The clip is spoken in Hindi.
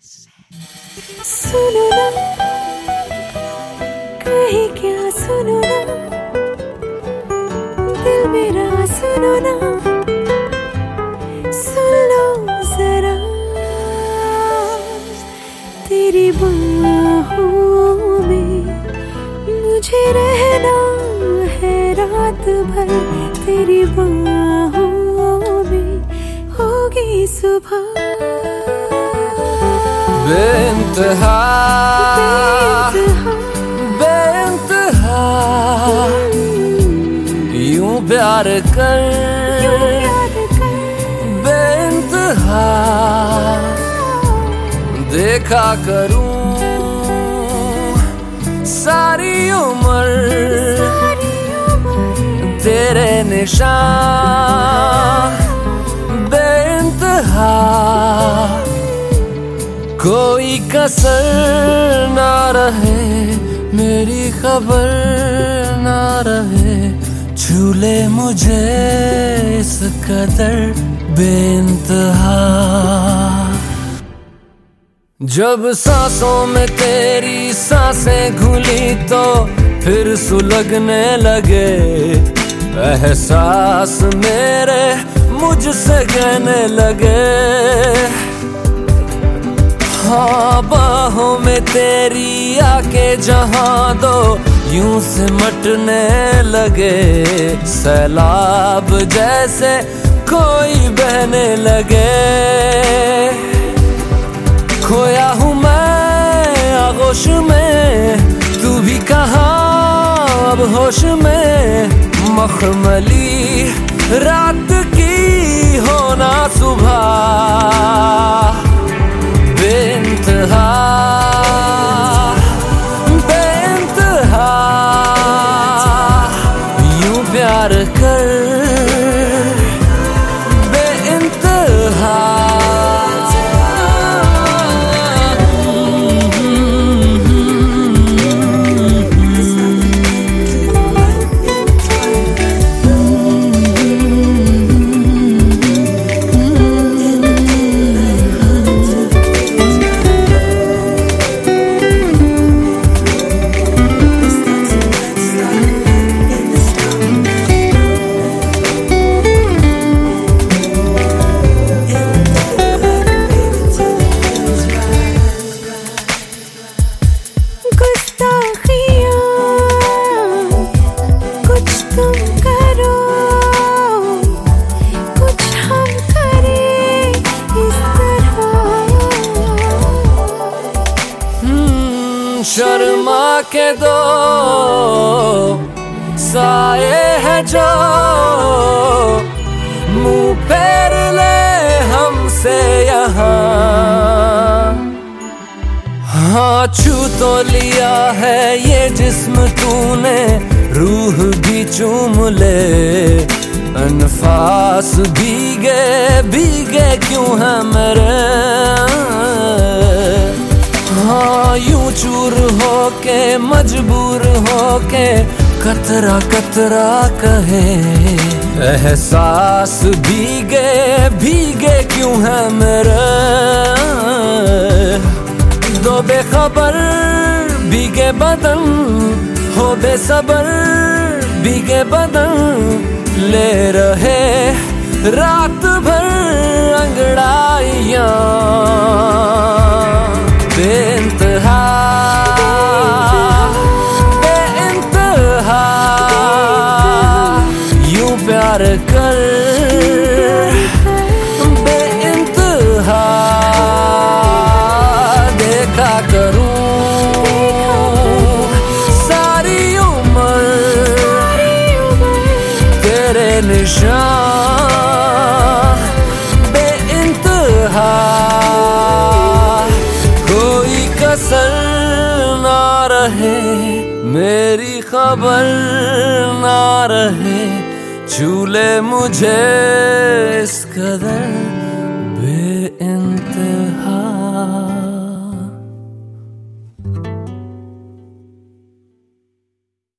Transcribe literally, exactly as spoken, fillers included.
सुनो ना, कहीं क्या सुनो ना, दिल मेरा सुनो ना, सुन लो जरा, तेरी बाहों में मुझे रहना है रात भर, तेरी बाहों में होगी सुबह। बेइंतहा बेइंतहा यूं प्यार कर बेइंतहा देखा करूं सारी उम्र तेरे निशान बेइंतहा कोई कसर ना रहे मेरी खबर ना रहे झूले मुझे इस कदर बेइंतहा। जब सांसों में तेरी सांसें घुली तो फिर सुलगने लगे एहसास मेरे मुझसे कहने लगे। हाँ बाहों में तेरी आके जहाँ दो यूं से मटने लगे सैलाब जैसे कोई बहने लगे। खोया हूँ मैं आगोश में तू भी कहाँ अब होश में मखमली रात की होना सुबह बेइंतहा बेइंतहा यूं प्यार कर बेइंतहा। शर्मा के दो साए है जो मुंह फेर ले हमसे यहाँ। हाँ छू तो लिया है ये जिस्म तूने रूह भी चूम ले अनफास भीगे भीगे क्यों है मेरे। हाँ यूं चूर होके मजबूर होके कतरा कतरा कहे एहसास भीगे भीगे क्यों है मेरे। दो बेखबर भीगे बदन हो बेसबर भीगे बदन ले रहे रात भर अंगड़ाइयाँ बेइंतहा बेइंतहा यूं प्यार कर बेइंतहा देखा करूं सारी उम्र तेरे निशान बेइंतहा कसर ना रहे मेरी खबर ना रहे झूले मुझे इस कदर बेइंतहा।